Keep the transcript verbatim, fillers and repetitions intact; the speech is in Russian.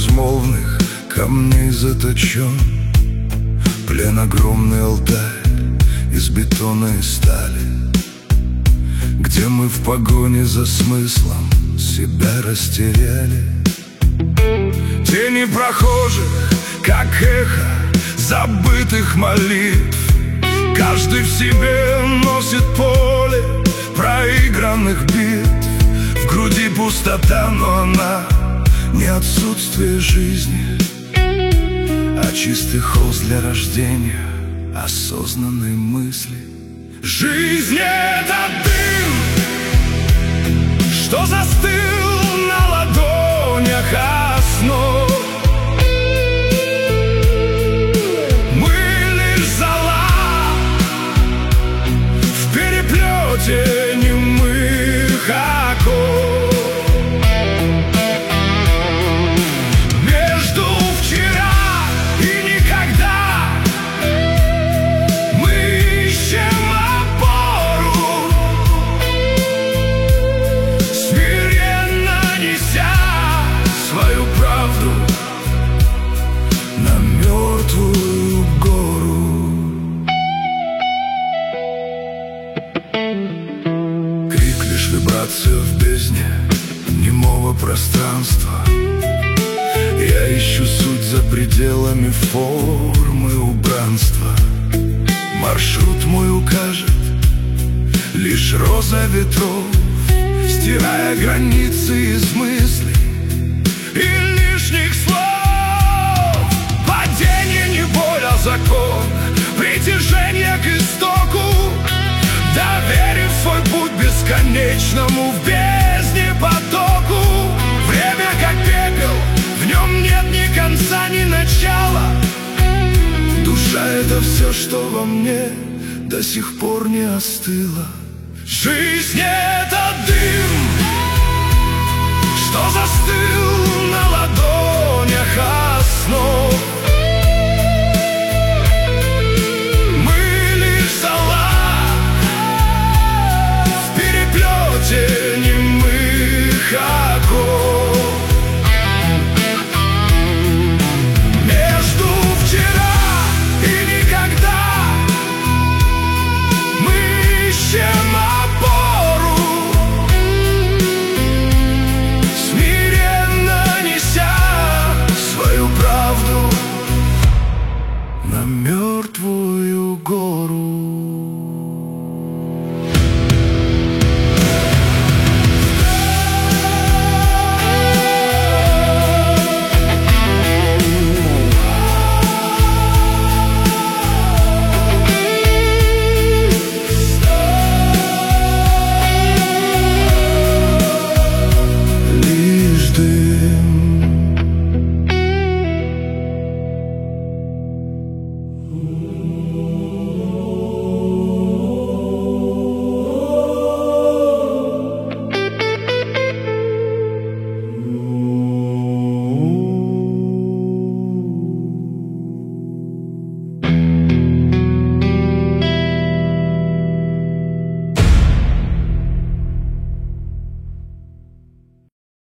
безмолвных камней заточен, плен огромный алтарь из бетона и стали, где мы в погоне за смыслом себя растеряли. Тени прохожих, как эхо забытых молитв, каждый в себе носит поле проигранных битв. В груди пустота, но она не отсутствие жизни, а чистый холст для рождения осознанной мысли. Жизнь — это дым, что застыл на ладонях основ. Мы лишь зола в переплете немых оков. Между вчера и никогда мы ищем опору, смиренно неся свою правду на мертвую гору. Крик — лишь вибрация в бездне немого пространства. Я ищу суть за пределами формы убранства. Маршрут мой укажет лишь роза ветров, стирая границы из мыслей и лишних слов. Падение не боль, а закон, притяжение к истоку. Доверив свой путь бесконечному в бездне потоку. Время как пепел, в нем нет ни конца, ни начала. Душа — это все, что во мне до сих пор не остыло. Жизнь — это дым, что застыл на ладони.